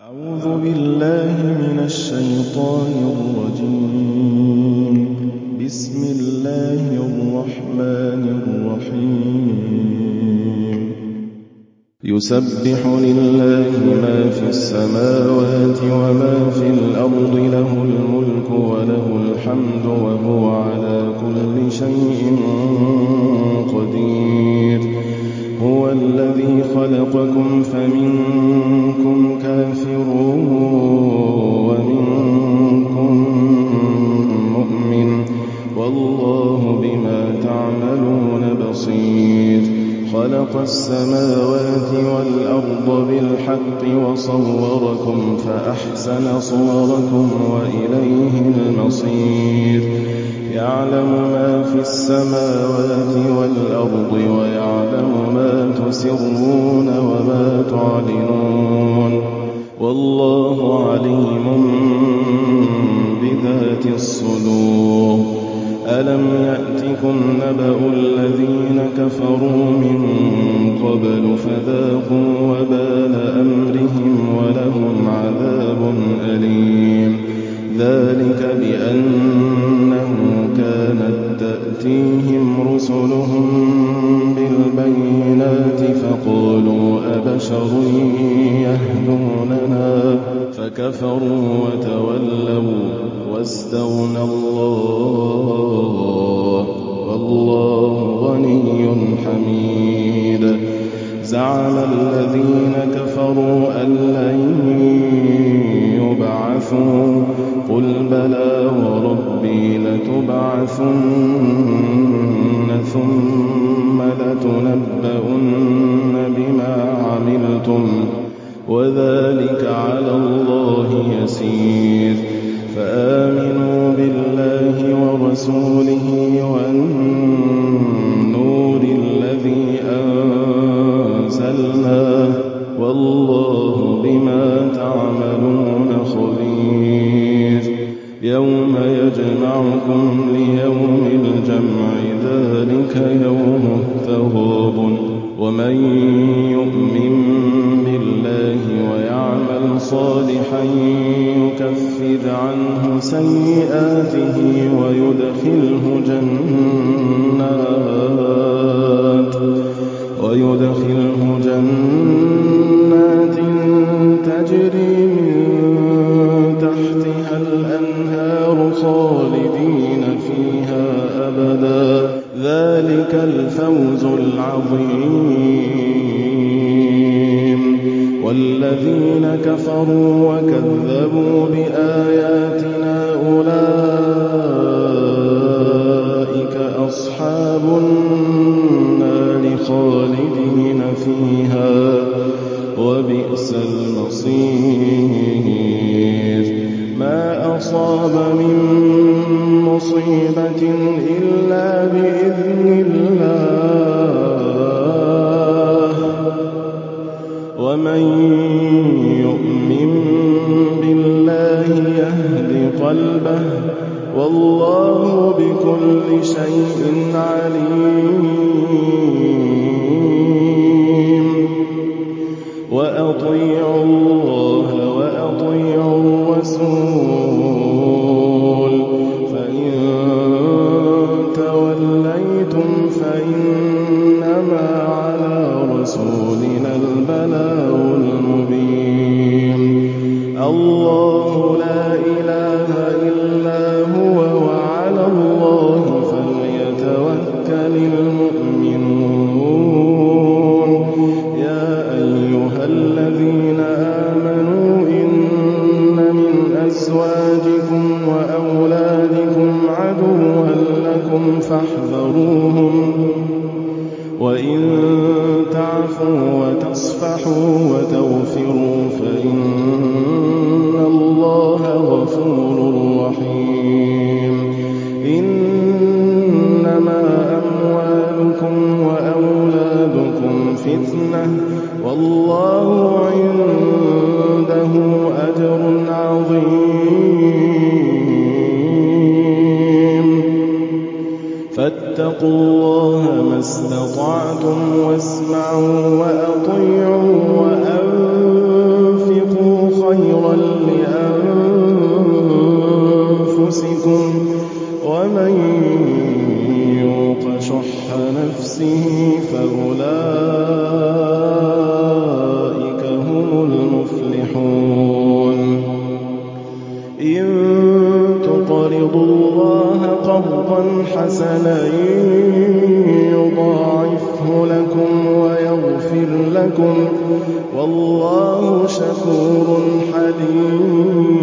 أعوذ بالله من الشيطان الرجيم. بسم الله الرحمن الرحيم. يسبح لله ما في السماوات وما في الأرض، له الملك وله الحمد وهو على كل شيء قدير. هو الذي خلقكم فمنكم كافر ومنكم مؤمن، والله بما تعملون بصير. خلق السماوات والأرض بالحق وصوركم فأحسن صوركم وإليه المصير. يعلم ما في السماوات والأرض ويعلم ما تسرون وما تعلنون، والله عليم بذات الصدور. ألم يأتكم نبأ الذين كفروا من قبل فذاقوا وبال أمرهم ولهم عذاب أليم. ذلك بأنه كانت تأتيهم رسلهم بالبينات فقالوا أبشر يهدوننا فكفروا وتولوا واستغنى الله والله غني حميد. زعم الذين كفروا أن لن يبعثوا، قل بلى وربي لتبعثن ثم لتنبؤن بما عملتم وذلك على الله يسير. فآمنوا بالله ورسوله والنور الذي أنزلنا، والله بما تعملون خبير. يوم يجمعكم ليوم الجمع، ذلك يوم التغابن. ومن يؤمن بالله ويعمل صالحا يكفر عنه سيئاته ويدخله جنات تجري من تحتها الأنهار خالدين فيها أبدا، ذلك الفوز العظيم. والذين كفروا وكذبوا بآياتنا أولئك أصحاب النار خالدين فيها وبئس المصير. ما أصاب من مصيبة إلا بإذن الله، ومن يؤمن بالله يهد قلبه، والله بكل شيء عليم. وأطيعوا الله وأطيعوا الرسول، فإن توليتم فإنما على رسولنا البلاغ المبين. الله لا إله إلا هو وعلى الله فليتوكل المؤمنون. يا أيها الذين آمنوا إن من أزواجكم وأولادكم عدوا لكم فاحذروهم، وإن تعفوا وتصفحوا وتغفروا فإن الله غفور رحيم. إنما أموالكم وأولادكم فتنة، والله عنده أجر عظيم. فاتقوا الله ما استطعتم واسمعوا وأطيعوا وأنفقوا لكم والله شكور حليم